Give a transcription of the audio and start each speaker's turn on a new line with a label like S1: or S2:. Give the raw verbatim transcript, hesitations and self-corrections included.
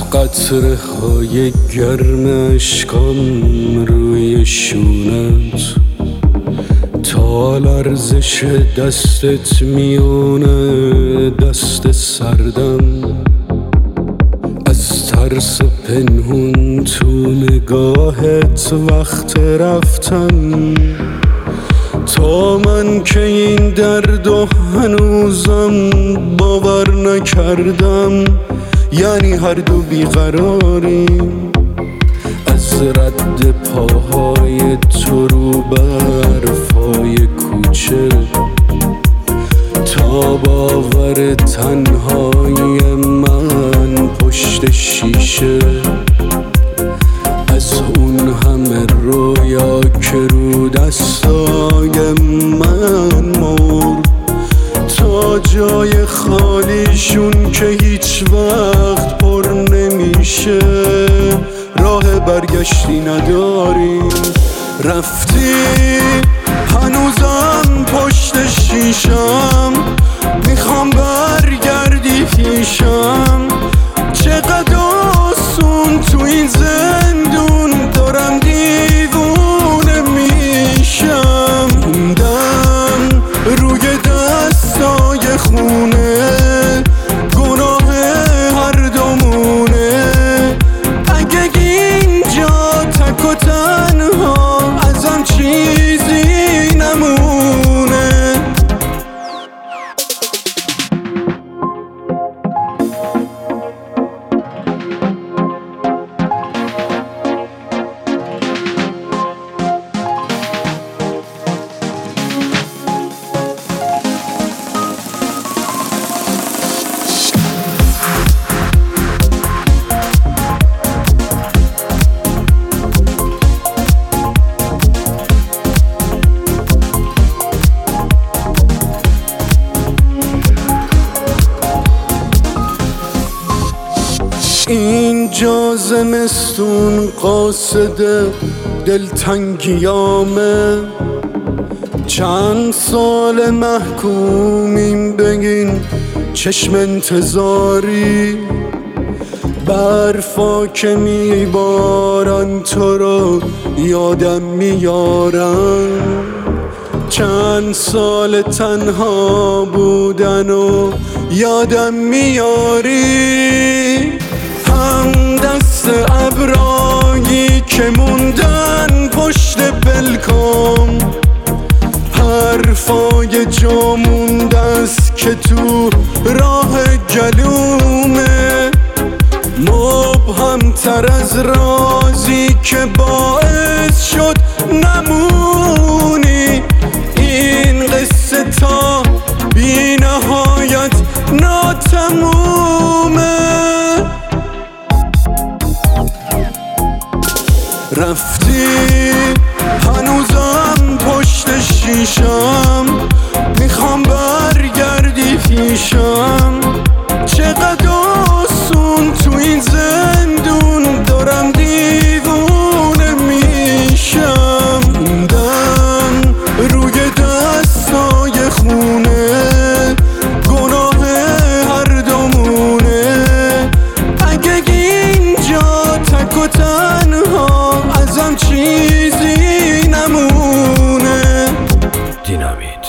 S1: قطره های گرم اشکام روی شونت، تا لرزش دستت میونه دست سردم، از ترس پنهون تو نگاهت وقت رفتن، تا من که این درد و هنوزم باور نکردم، یعنی هر دو بیقراریم، از رد پاهای تو رو برفای کوچه تا باور تنهای من پشت شیشه، از اون همه رویا که رو دستای من مرد، تا جای خالیشون که هیچ وقت پر نمیشه، راه برگشتی نداریم. رفتی هنوزم پشت شیشم، میخوام برگردی پیشم، چقدر آسون تو این زندون دارم دیوونه میشم، موندم روی دستای خونه، گناه هر دومونه، اگه اینجا تک و تنها ازم چیزی نمونه. اینجا زمستون قاصد دلتنگیامه، چند سال محکومیم بگین چشم انتظاری، برفا که میبارن تو رو یادم میارن، چند سال تنها بودن و یادم میاری، هم دست ابرایی که موندن پشت بلکام، حرفای جا مونده است که تو راه گلومه، مبهم تر از رازی که باعث شد نمونی، این قصه تا بی نهایت ناتمومه. رفتی هنوزم پشت شیشم، میخوام برگردی پیشم، چقدر آسون تو این زندون دارم دیوونه میشم، موندم روی دستای خونه، گناه هر دومونه، اگه اینجا تک و تنها ازم چیزی نمونه. دینامین.